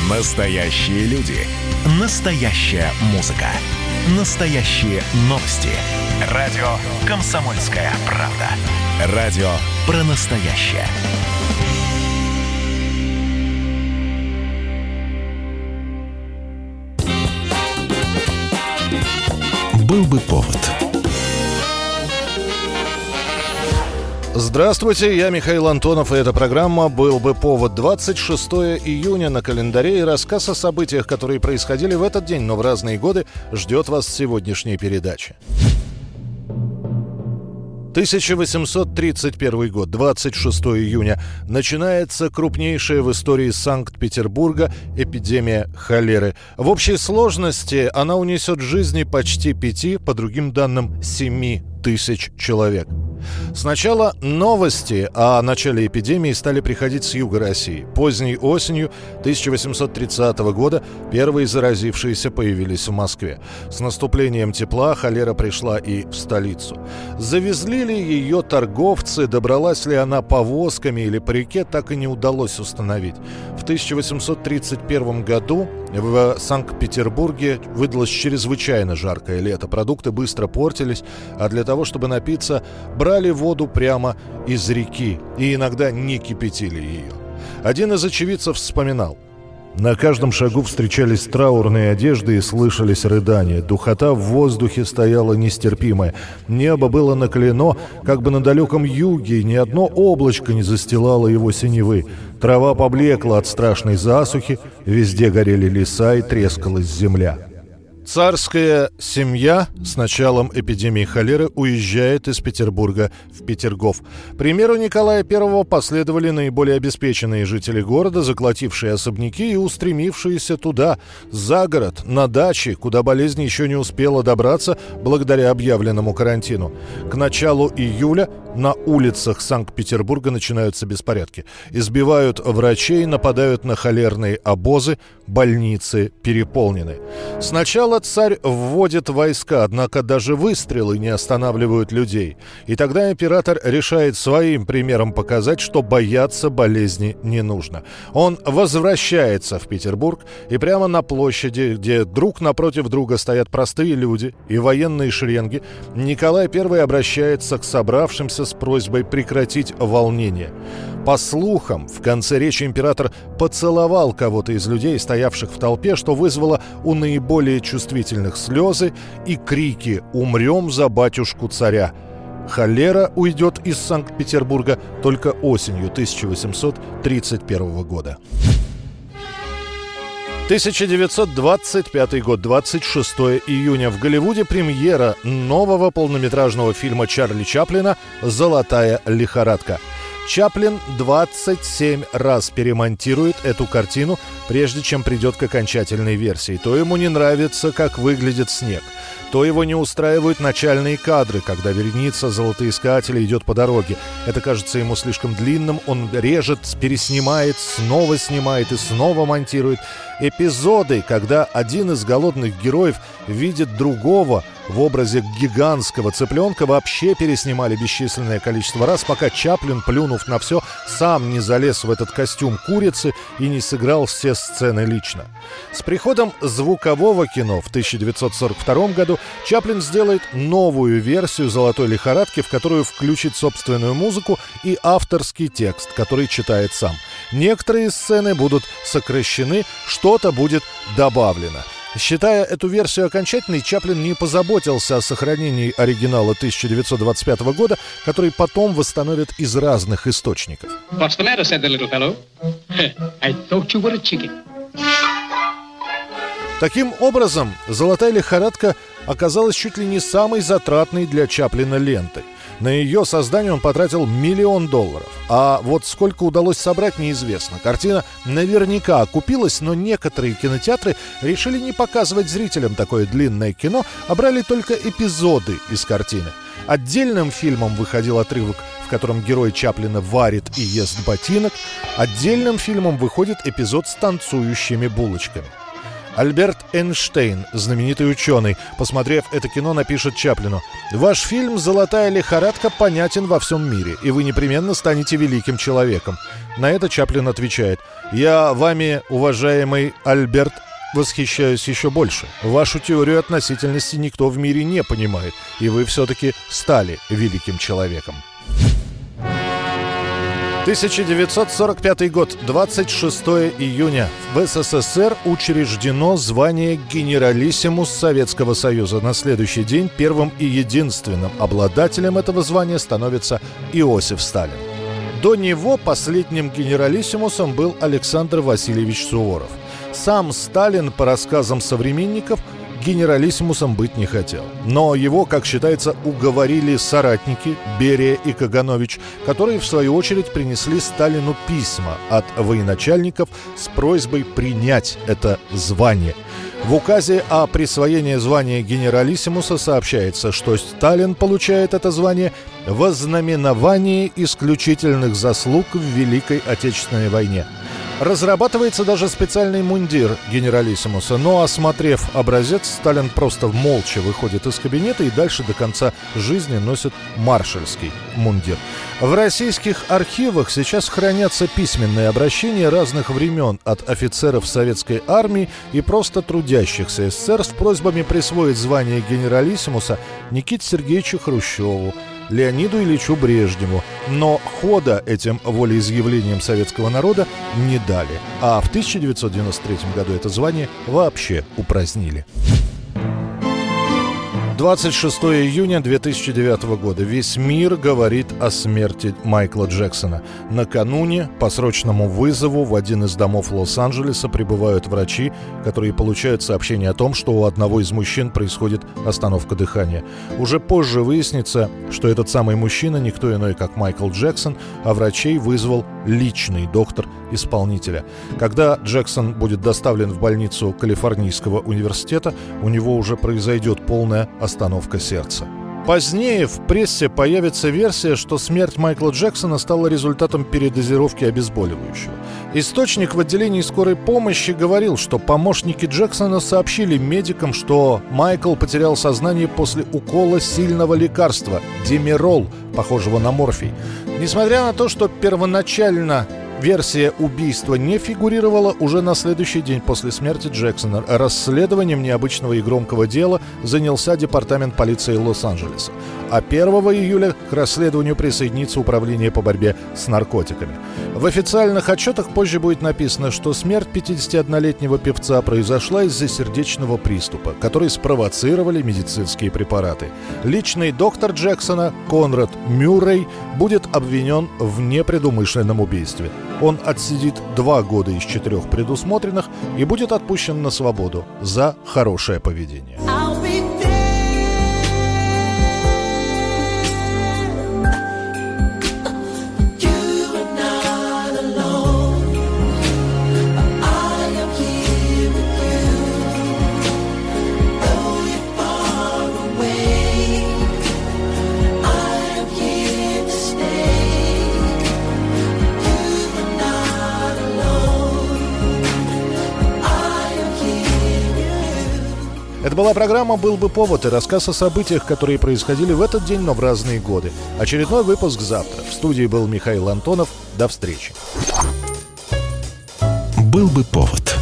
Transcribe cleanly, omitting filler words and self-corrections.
Настоящие люди. Настоящая музыка. Настоящие новости. Радио «Комсомольская правда». Радио про настоящее. Был бы повод. Здравствуйте, я Михаил Антонов, и эта программа «Был бы повод». 26 июня на календаре, и рассказ о событиях, которые происходили в этот день, но в разные годы, ждет вас в сегодняшней передаче. 1831 год, 26 июня. Начинается крупнейшая в истории Санкт-Петербурга эпидемия холеры. В общей сложности она унесет жизни почти 5, по другим данным 7 тысяч человек. Сначала новости о начале эпидемии стали приходить с юга России. Поздней осенью 1830 года первые заразившиеся появились в Москве. С наступлением тепла холера пришла и в столицу. Завезли ли ее торговцы, добралась ли она повозками или по реке, так и не удалось установить. В 1831 году в Санкт-Петербурге выдалось чрезвычайно жаркое лето. Продукты быстро портились, а для того, чтобы напиться, брали воду прямо из реки и иногда не кипятили ее. Один из очевидцев вспоминал: «На каждом шагу встречались траурные одежды и слышались рыдания. Духота в воздухе стояла нестерпимая. Небо было наклено, как бы на далеком юге, и ни одно облачко не застилало его синевы. Трава поблекла от страшной засухи, везде горели леса и трескалась земля». Царская семья с началом эпидемии холеры уезжает из Петербурга в Петергоф. Примеру Николая I последовали наиболее обеспеченные жители города, заколотившие особняки и устремившиеся туда, за город, на дачи, куда болезнь еще не успела добраться благодаря объявленному карантину. К началу июля на улицах Санкт-Петербурга начинаются беспорядки. Избивают врачей, нападают на холерные обозы, больницы переполнены. Сначала царь вводит войска, однако даже выстрелы не останавливают людей. И тогда император решает своим примером показать, что бояться болезни не нужно. Он возвращается в Петербург, и прямо на площади, где друг напротив друга стоят простые люди и военные шеренги, Николай I обращается к собравшимся с просьбой прекратить волнение. По слухам, в конце речи император поцеловал кого-то из людей, стоявших в толпе, что вызвало у наиболее чувствительных слезы и крики «Умрем за батюшку царя!». Холера уйдет из Санкт-Петербурга только осенью 1831 года. 1925 год, 26 июня. В Голливуде премьера нового полнометражного фильма Чарли Чаплина «Золотая лихорадка». Чаплин 27 раз перемонтирует эту картину, прежде чем придет к окончательной версии. То ему не нравится, как выглядит снег, то его не устраивают начальные кадры, когда вереница золотоискателей идет по дороге. Это кажется ему слишком длинным, он режет, переснимает, снова снимает и снова монтирует. Эпизоды, когда один из голодных героев видит другого в образе гигантского цыпленка, вообще переснимали бесчисленное количество раз, пока Чаплин, плюнув на все, сам не залез в этот костюм курицы и не сыграл все сцены лично. С приходом звукового кино в 1942 году Чаплин сделает новую версию «Золотой лихорадки», в которую включит собственную музыку и авторский текст, который читает сам. Некоторые сцены будут сокращены, что-то будет добавлено. Считая эту версию окончательной, Чаплин не позаботился о сохранении оригинала 1925 года, который потом восстановят из разных источников. Таким образом, «Золотая лихорадка» оказалась чуть ли не самой затратной для Чаплина лентой. На ее создание он потратил $1 миллион. А вот сколько удалось собрать, неизвестно. Картина наверняка окупилась, но некоторые кинотеатры решили не показывать зрителям такое длинное кино, а брали только эпизоды из картины. Отдельным фильмом выходил отрывок, в котором герой Чаплина варит и ест ботинок. Отдельным фильмом выходит эпизод с танцующими булочками. Альберт Эйнштейн, знаменитый ученый, посмотрев это кино, напишет Чаплину: «Ваш фильм «Золотая лихорадка» понятен во всем мире, и вы непременно станете великим человеком». На это Чаплин отвечает: «Я вами, уважаемый Альберт, восхищаюсь еще больше. Вашу теорию относительности никто в мире не понимает, и вы все-таки стали великим человеком». 1945 год, 26 июня. В СССР учреждено звание генералиссимус Советского Союза. На следующий день первым и единственным обладателем этого звания становится Иосиф Сталин. До него последним генералиссимусом был Александр Васильевич Суворов. Сам Сталин, по рассказам современников, генералиссимусом быть не хотел. Но его, как считается, уговорили соратники Берия и Каганович, которые, в свою очередь, принесли Сталину письма от военачальников с просьбой принять это звание. В указе о присвоении звания генералиссимуса сообщается, что Сталин получает это звание в ознаменовании исключительных заслуг в Великой Отечественной войне. Разрабатывается даже специальный мундир генералиссимуса, но, осмотрев образец, Сталин просто молча выходит из кабинета и дальше до конца жизни носит маршальский мундир. В российских архивах сейчас хранятся письменные обращения разных времен от офицеров советской армии и просто трудящихся СССР с просьбами присвоить звание генералиссимуса Никите Сергеевичу Хрущеву, Леониду Ильичу Брежневу. Но хода этим волеизъявлениям советского народа не дали. А в 1993 году это звание вообще упразднили. 26 июня 2009 года. Весь мир говорит о смерти Майкла Джексона. Накануне по срочному вызову в один из домов Лос-Анджелеса прибывают врачи, которые получают сообщение о том, что у одного из мужчин происходит остановка дыхания. Уже позже выяснится, что этот самый мужчина никто иной, как Майкл Джексон, а врачей вызвал личный доктор исполнителя. Когда Джексон будет доставлен в больницу Калифорнийского университета, у него уже произойдет полная остановка сердца. Позднее в прессе появится версия, что смерть Майкла Джексона стала результатом передозировки обезболивающего. Источник в отделении скорой помощи говорил, что помощники Джексона сообщили медикам, что Майкл потерял сознание после укола сильного лекарства – димерол, похожего на морфий. Несмотря на то, что первоначально версия убийства не фигурировала, уже на следующий день после смерти Джексона расследованием необычного и громкого дела занялся департамент полиции Лос-Анджелеса. А 1 июля к расследованию присоединится Управление по борьбе с наркотиками. В официальных отчетах позже будет написано, что смерть 51-летнего певца произошла из-за сердечного приступа, который спровоцировали медицинские препараты. Личный доктор Джексона, Конрад Мюррей, будет обвинен в непредумышленном убийстве. Он отсидит 2 года из 4 предусмотренных и будет отпущен на свободу за хорошее поведение. Это была программа «Был бы повод» и рассказ о событиях, которые происходили в этот день, но в разные годы. Очередной выпуск завтра. В студии был Михаил Антонов. До встречи. «Был бы повод».